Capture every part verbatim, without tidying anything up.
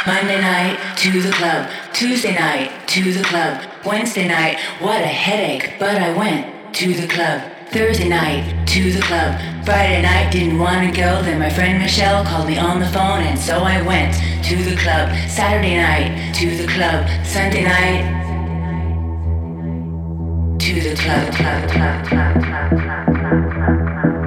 Monday night to the club, Tuesday night to the club, Wednesday night, what a headache, but I went to the club. Thursday night to the club, Friday night didn't want to go, then my friend Michelle called me on the phone and so I went to the club. Saturday night to the club, Sunday night to the club, club, club, club, club, club, club, club.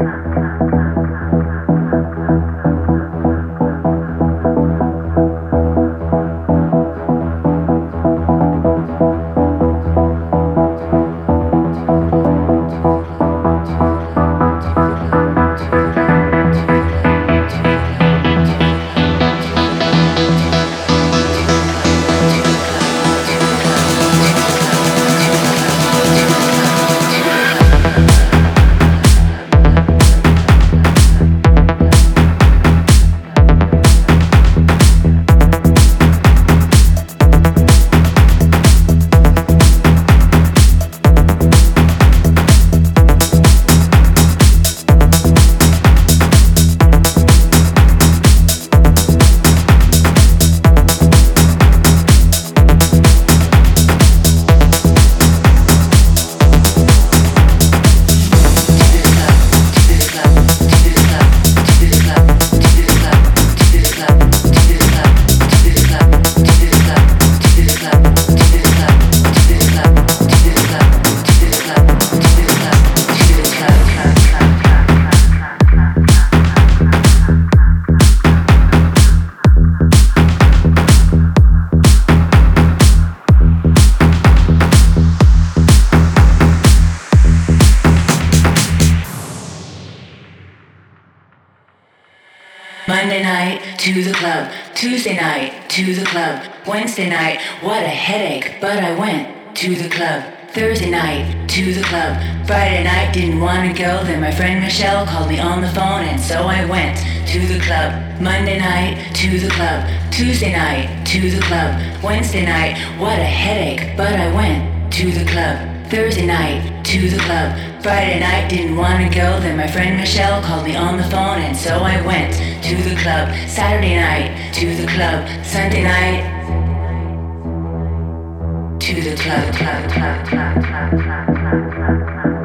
Monday night to the club, Tuesday night to the club, Wednesday night, what a headache, but I went to the club. Thursday night to the club, Friday night didn't want to go, then my friend Michelle called me on the phone and so I went to the club. Monday night to the club, Tuesday night to the club, Wednesday night, what a headache, but I went to the club. Thursday night to the club, Friday night didn't want to go, then my friend Michelle called me on the phone and so I went to the club. Saturday night to the club, Sunday night to the club, club, club, club, club, club, club, club, club.